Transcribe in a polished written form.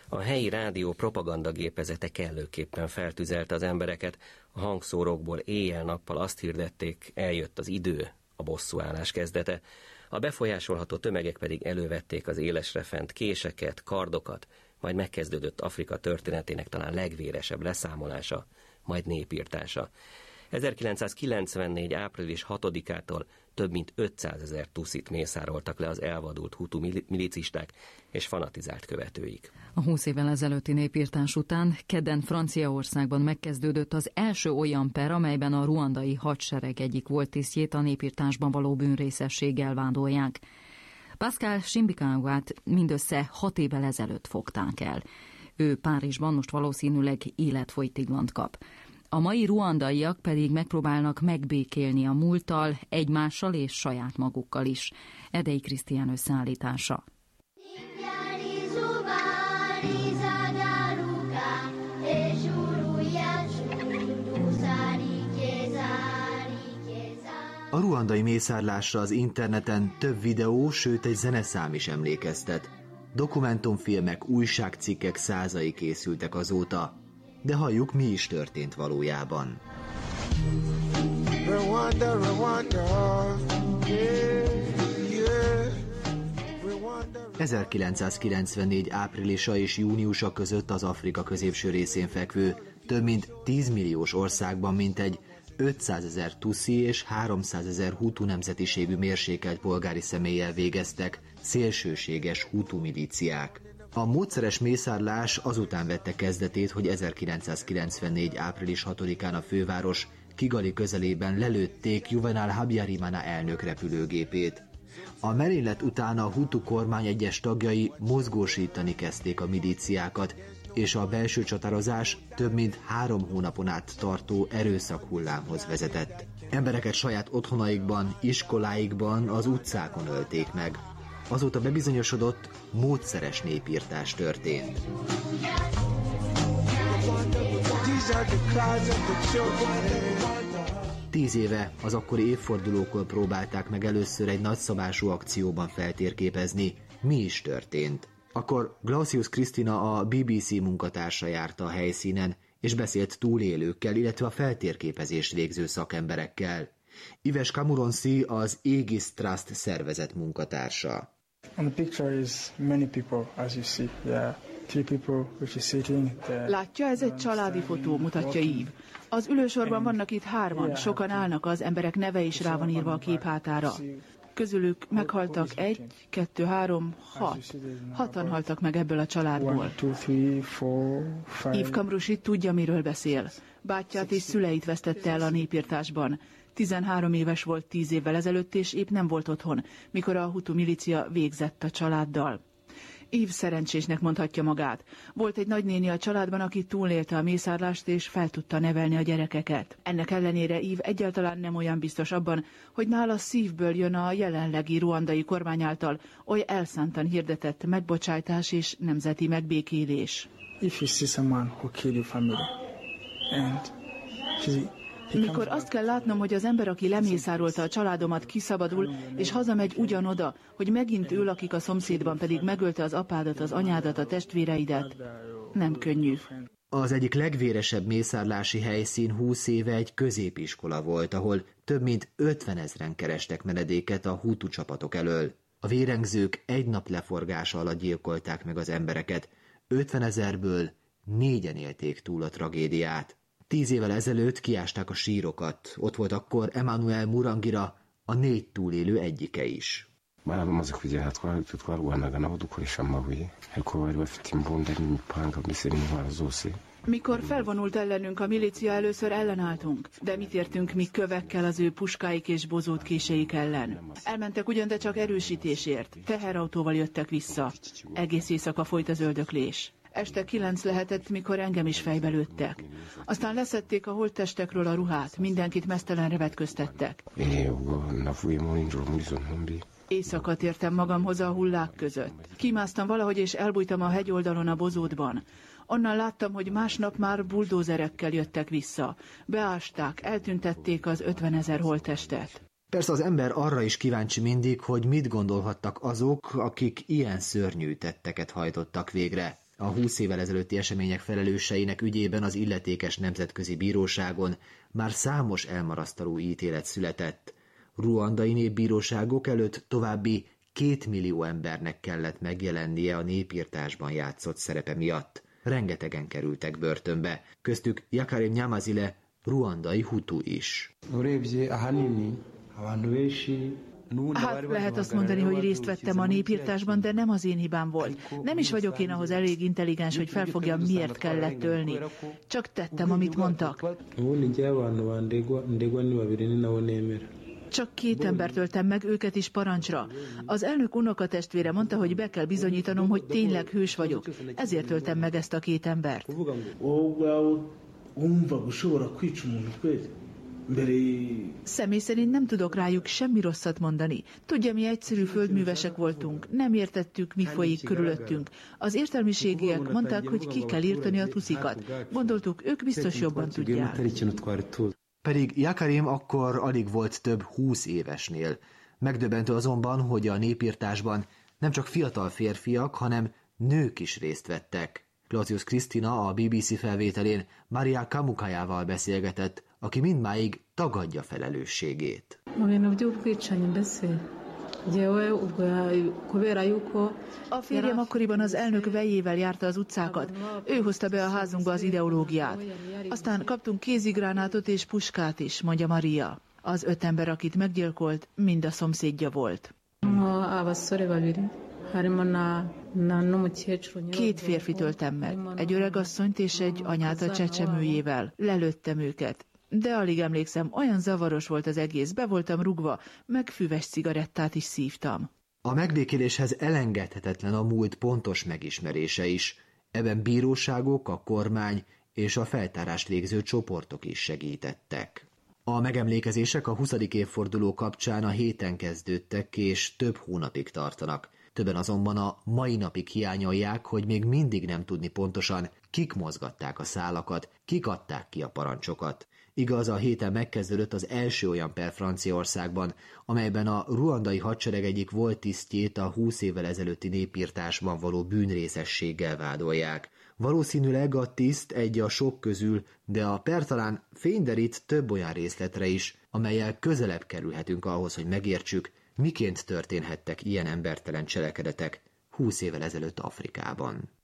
A helyi rádió propagandagépezete kellőképpen feltüzelte az embereket, a hangszórókból éjjel-nappal azt hirdették, eljött az idő, a bosszúállás kezdete. A befolyásolható tömegek pedig elővették az élesre fent késeket, kardokat, majd megkezdődött Afrika történetének talán legvéresebb leszámolása, majd népírtása. 1994. április 6-ától több mint 500 000 tuszit mészároltak le az elvadult hutu milicisták és fanatizált követőik. A 20 évvel ezelőtti népírtás után kedden Franciaországban megkezdődött az első olyan per, amelyben a ruandai hadsereg egyik volt tisztjét a népírtásban való bűnrészességgel vádolják. Pascal Chimbikangát mindössze 6 évvel ezelőtt fogták el. Ő Párizsban most valószínűleg életfolytiglant kap. A mai ruandaiak pedig megpróbálnak megbékélni a múlttal, egymással és saját magukkal is. Erdei Krisztián összeállítása. A ruandai mészárlásra az interneten több videó, sőt egy zeneszám is emlékeztet. Dokumentumfilmek, újságcikkek százai készültek azóta. De halljuk, mi is történt valójában. 1994. áprilisa és júniusa között az Afrika középső részén fekvő, több mint 10 milliós országban mintegy 500 000 tuszi és 300 000 hutu nemzetiségű mérsékelt polgári személlyel végeztek szélsőséges hutu milíciák. A módszeres mészárlás azután vette kezdetét, hogy 1994. április 6-án a főváros Kigali közelében lelőtték Juvenal Habyarimana elnök repülőgépét. A merénylet után a hutu kormány egyes tagjai mozgósítani kezdték a milíciákat, és a belső csatározás több mint 3 hónapon át tartó erőszakhullámhoz vezetett. Embereket saját otthonaikban, iskoláikban, az utcákon ölték meg. Azóta bebizonyosodott, módszeres népírtás történt. Tíz éve az akkori évfordulókor próbálták meg először egy nagyszabású akcióban feltérképezni, mi is történt. Akkor Glausius Krisztina, a BBC munkatársa járta a helyszínen, és beszélt túlélőkkel, illetve a feltérképezést végző szakemberekkel. Yves Camuronsi az Aegis Trust szervezet munkatársa. On the picture is many people, as you see. Yeah. 3 people which is sitting there. Látja, ez egy családi fotó, mutatja Yves. Az ülősorban vannak itt 3-an, sokan állnak, az emberek neve is rá van írva a kép hátára. Közülük meghaltak 1, 2, 3, 6. 6-an haltak meg ebből a családból. Yves Camuronsi tudja, miről beszél. Bátyját és szüleit vesztette el a népírtásban. 13 éves volt 10 évvel ezelőtt, és épp nem volt otthon, mikor a hutu milícia végzett a családdal. Yves szerencsésnek mondhatja magát. Volt egy nagynéni a családban, aki túlélte a mészárlást, és fel tudta nevelni a gyerekeket. Ennek ellenére Yves egyáltalán nem olyan biztos abban, hogy nála szívből jön a jelenlegi ruandai kormány által oly elszántan hirdetett megbocsájtás és nemzeti megbékélés. If you see someone who killed your family, and mikor azt kell látnom, hogy az ember, aki lemészárolta a családomat, kiszabadul, és hazamegy ugyanoda, hogy megint ő lakik a szomszédban, pedig megölte az apádat, az anyádat, a testvéreidet, nem könnyű. Az egyik legvéresebb mészárlási helyszín 20 éve egy középiskola volt, ahol több mint 50 000 kerestek menedéket a hutu csapatok elől. A vérengzők egy nap leforgása alatt gyilkolták meg az embereket. 50 000-ből 4-en élték túl a tragédiát. 10 évvel ezelőtt kiásták a sírokat. Ott volt akkor Emmanuel Murangira, a 4 túlélő egyike is. Baramaze kugera twarwanaga nabo dukoresha amabuye ariko bari bafite imbunda n'imipanga mbese n'intwaro zose. Mikor felvonult ellenünk a milícia, először ellenálltunk, de mit értünk mi kövekkel az ő puskáik és bozótkéseik ellen. Elmentek ugyan, de csak erősítésért. Teherautóval jöttek vissza. Egész éjszaka folyt az öldöklés. Este 9 lehetett, mikor engem is fejbe lőttek. Aztán leszedték a holttestekről a ruhát, mindenkit meztelenre vetköztettek. Éjszaka tértem magamhoz a hullák között. Kimásztam valahogy, és elbújtam a hegyoldalon a bozótban. Onnan láttam, hogy másnap már buldózerekkel jöttek vissza. Beásták, eltüntették az 50 000 holttestet. Persze az ember arra is kíváncsi mindig, hogy mit gondolhattak azok, akik ilyen szörnyű tetteket hajtottak végre. A 20 évvel ezelőtti események felelőseinek ügyében az illetékes nemzetközi bíróságon már számos elmarasztaló ítélet született. Ruandai népbíróságok előtt további 2 millió embernek kellett megjelennie a népirtásban játszott szerepe miatt. Rengetegen kerültek börtönbe, köztük Yakarim Nyamazile, ruandai hutu is. Hát lehet azt mondani, hogy részt vettem a népirtásban, de nem az én hibám volt. Nem is vagyok én ahhoz elég intelligens, hogy felfogjam, miért kellett ölni. Csak tettem, amit mondtak. Csak 2 embert öltem meg, őket is parancsra. Az elnök unokatestvére mondta, hogy be kell bizonyítanom, hogy tényleg hős vagyok. Ezért öltem meg ezt a 2 embert. Személy szerint nem tudok rájuk semmi rosszat mondani. Tudja, mi egyszerű földművesek voltunk. Nem értettük, mi folyik körülöttünk. Az értelmiségiek mondták, hogy ki kell írtani a tuszikat. Gondoltuk, ők biztos jobban tudják. Pedig Yakarim akkor alig volt több 20 évesnél. Megdöbbentő azonban, hogy a népirtásban nem csak fiatal férfiak, hanem nők is részt vettek. Clausius Kristina a BBC felvételén Maria Kamukajával beszélgetett, aki mindmáig tagadja felelősségét. A férjem akkoriban az elnök vejével járta az utcákat. Ő hozta be a házunkba az ideológiát. Aztán kaptunk kézigránátot és puskát is, mondja Maria. Az 5 ember, akit meggyilkolt, mind a szomszédja volt. 2 férfit öltem meg, egy öregasszonyt és egy anyát a csecsemőjével. Lelőttem őket. De alig emlékszem, olyan zavaros volt az egész, be voltam rugva, meg füves cigarettát is szívtam. A megbékéléshez elengedhetetlen a múlt pontos megismerése is. Ebben bíróságok, a kormány és a feltárást végző csoportok is segítettek. A megemlékezések a 20. évforduló kapcsán a héten kezdődtek és több hónapig tartanak. Többen azonban a mai napig hiányolják, hogy még mindig nem tudni pontosan, kik mozgatták a szálakat, kik adták ki a parancsokat. Igaz, a héten megkezdődött az első olyan per Franciaországban, amelyben a ruandai hadsereg egyik volt tisztjét a 20 évvel ezelőtti népirtásban való bűnrészességgel vádolják. Valószínűleg a tiszt egy a sok közül, de a per talán fényderít több olyan részletre is, amellyel közelebb kerülhetünk ahhoz, hogy megértsük, miként történhettek ilyen embertelen cselekedetek 20 évvel ezelőtt Afrikában.